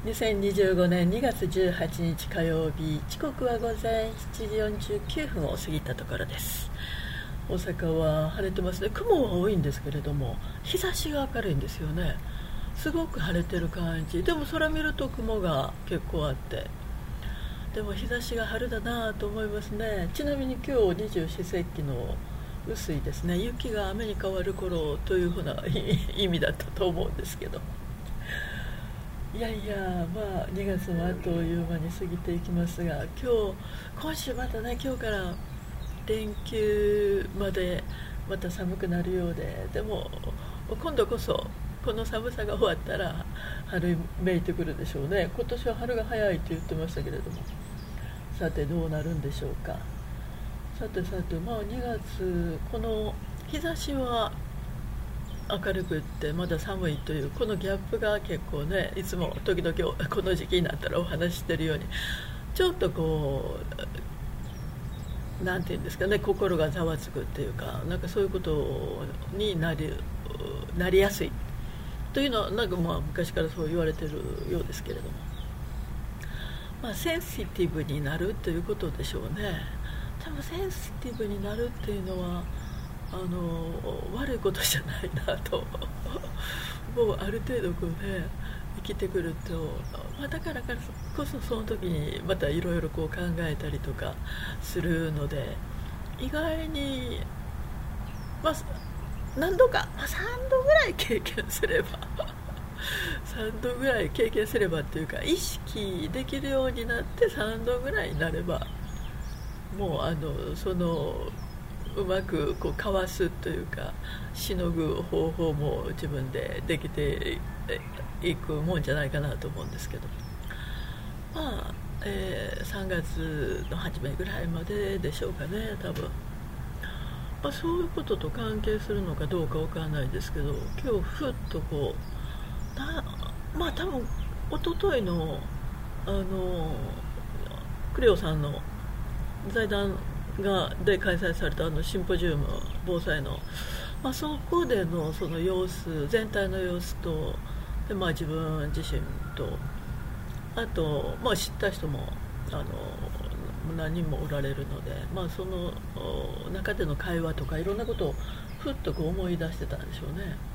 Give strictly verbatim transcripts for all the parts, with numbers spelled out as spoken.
にせんにじゅうごねんにがつじゅうはちにち火曜日、時刻は午前しちじよんじゅうきゅうふんを過ぎたところです。大阪は晴れてますね。雲は多いんですけれども日差しが明るいんですよね。すごく晴れてる感じでも空見ると雲が結構あって、でも日差しが春だなと思いますね。ちなみに今日二十四節気の薄いですね。雪が雨に変わる頃というふうな意味だったと思うんですけど、いやいや、まあにがつもあっという間に過ぎていきますが、今日今週またね、今日から連休までまた寒くなるようで、でも今度こそこの寒さが終わったら春めいてくるでしょうね。今年は春が早いと言ってましたけれども、さてどうなるんでしょうか。さてさて、まあにがつ、この日差しは明るくってまだ寒いというこのギャップが結構ね、いつも時々この時期になったらお話ししてるように、ちょっとこうなんていうんですかね、心がざわつくっていうか、なんかそういうことになりなりやすいというのは、なんかまあ昔からそう言われてるようですけれども、まあ、センシティブになるということでしょうね。多分センシティブになるっていうのはあの悪いことじゃないなともうある程度こうね生きてくると、まあ、だからこそその時にまたいろいろ考えたりとかするので、意外に、まあ、何度か、まあ、さんどぐらい経験すればさんどぐらい経験すればっていうか、意識できるようになってさんどぐらいになれば、もうあのそのうまくこうかわすというか、しのぐ方法も自分でできていくもんじゃないかなと思うんですけど、まあ、えー、さんがつの初めぐらいまででしょうかね、多分。まあ、そういうことと関係するのかどうかわからないですけど、今日ふっとこうな、まあ多分一昨日のあのクレオさんの財団がで開催されたあのシンポジウム防災の、まあ、そこでのその様子、全体の様子とで、まあ、自分自身と、あと、まあ、知った人もあの何人もおられるので、まあ、その中での会話とかいろんなことをふっとこう思い出してたんでしょうね。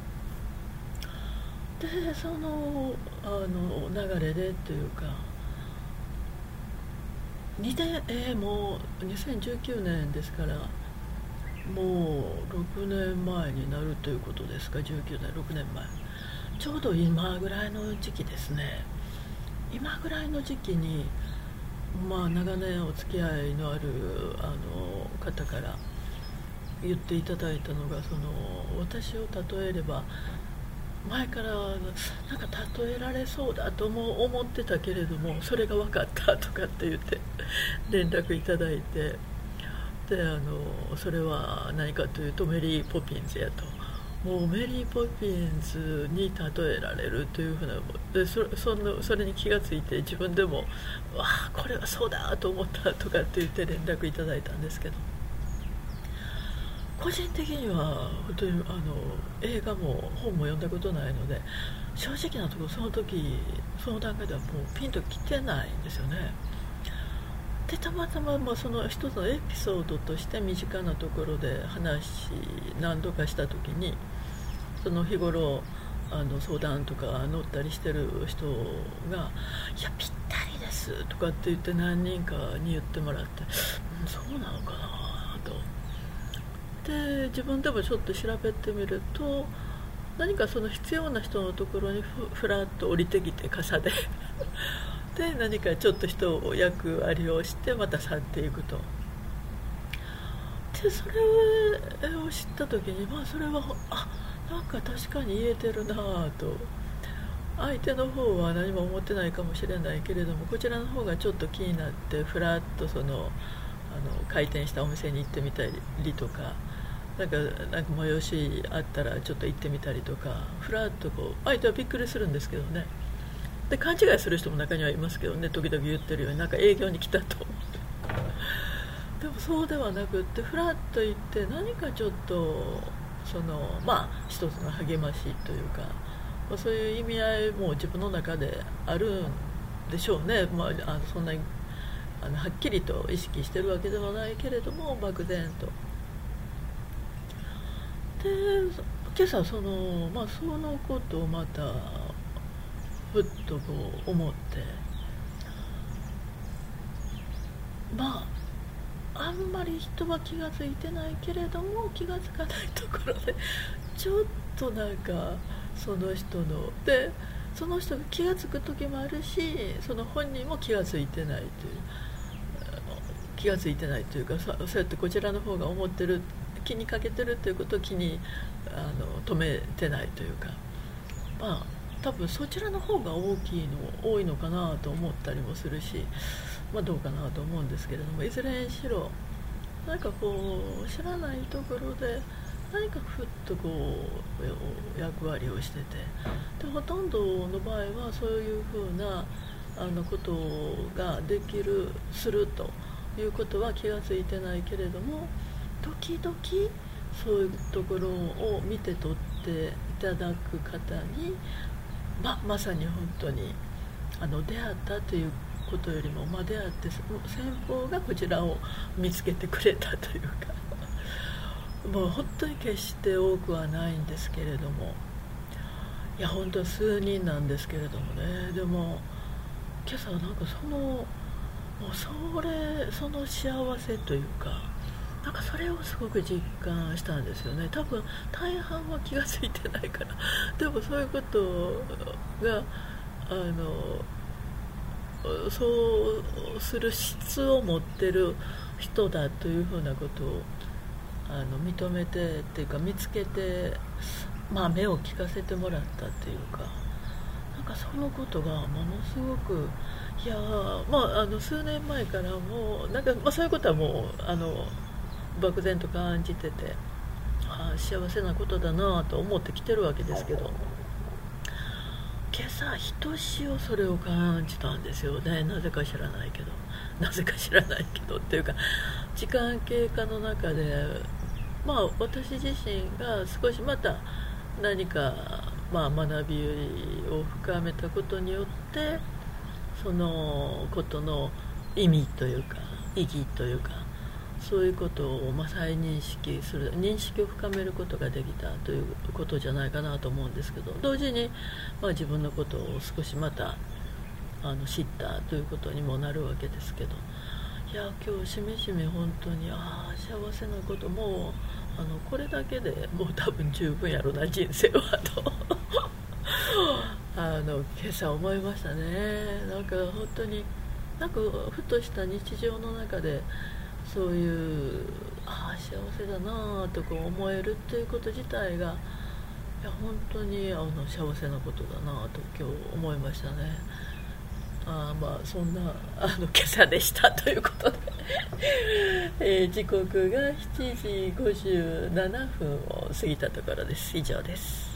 でそのあの流れでというか、にねん、えー、もうにせんじゅうきゅうねんですから、もうろくねんまえになるということですか。じゅうきゅうねん、ろくねんまえ、ちょうど今ぐらいの時期ですね。今ぐらいの時期に、まあ、長年お付き合いのあるあの方から言っていただいたのが、その私を例えれば、前からなんか例えられそうだとも思ってたけれども、それが分かったとかって言って連絡いただいて、であのそれは何かというとメリー・ポピンズやと。もうメリー・ポピンズに例えられるというふうなで、 そ, そ, のそれに気がついて、自分でもわあこれはそうだと思ったとかって言って連絡いただいたんですけど、個人的には本当にあの映画も本も読んだことないので、正直なところその時その段階ではもうピンときてないんですよね。でたまたま、まあ、その一つのエピソードとして身近なところで話何度かした時に、その日頃あの相談とか乗ったりしてる人が「いやぴったりです」とかって言って何人かに言ってもらって、うん、そうなのかなと。で自分でもちょっと調べてみると、何かその必要な人のところに ふ, ふらっと降りてきて傘でで何かちょっと人を役割をしてまた去っていくと。でそれを知った時に、まあそれはあなんか確かに言えてるなぁと。相手の方は何も思ってないかもしれないけれども、こちらの方がちょっと気になってふらっとそのあの開店したお店に行ってみたりとか、なんかなんか催しあったらちょっと行ってみたりとか、ふらっとこう相手はびっくりするんですけどね。で勘違いする人も中にはいますけどね、時々言ってるようになんか営業に来たとでもそうではなくって、ふらっと行って何かちょっとそのまあ一つの励ましというか、 まあ、そういう意味合いも自分の中であるんでしょうね、まあ、あのそんなにあのはっきりと意識してるわけではないけれども漠然と。で今朝その、まあ、そのことをまたふっとこう思って、まああんまり人は気が付いてないけれども気が付かないところでちょっとなんかその人のでその人が気が付く時もあるし、その本人も気が付いてないという気が付いてないというか、そうやってこちらの方が思ってる気にかけてるということを気にあの止めてないというか、まあ多分そちらの方が大きいの多いのかなと思ったりもするし、まあどうかなと思うんですけれども、いずれにしろ何かこう知らないところで何かふっとこう役割をしてて、でほとんどの場合はそういうふうなあのことができるするということは気がついてないけれども、時々そういうところを見て取っていただく方に、ま、まさに本当にあの出会ったということよりも、まあ、出会って先方がこちらを見つけてくれたというかもう本当に決して多くはないんですけれども、いや本当は数人なんですけれどもね。でも今朝なんかそのもうそれその幸せというか、なんかそれをすごく実感したんですよね。多分大半は気がついてないから、でもそういうことがあのそうする質を持ってる人だというふうなことをあの認めてっていうか見つけて、まあ、目を利かせてもらったっていうか、なんかそのことがものすごく、いや、まあ、あの数年前からもなんか、まあ、そういうことはもうあの漠然と感じてて、ああ幸せなことだなと思ってきてるわけですけど、今朝ひとしおそれを感じたんですよね。なぜか知らないけどなぜか知らないけどっていうか、時間経過の中で、まあ、私自身が少しまた何か、まあ、学びを深めたことによって、そのことの意味というか意義というか、そういうことをまあ再認識する、認識を深めることができたということじゃないかなと思うんですけど、同時に、まあ、自分のことを少しまたあの知ったということにもなるわけですけど、いや今日しみじみ本当にああ幸せなこと、もうあのこれだけでもう多分十分やろな人生はとあの今朝思いましたね。なんか本当になんかふとした日常の中でそういうああ幸せだなとか思えるっていうこと自体が、いや本当にあの幸せなことだなと今日思いましたね。あまあそんなあの今朝でしたということで、えー、時刻がしちじごじゅうななふんを過ぎたところです。以上です。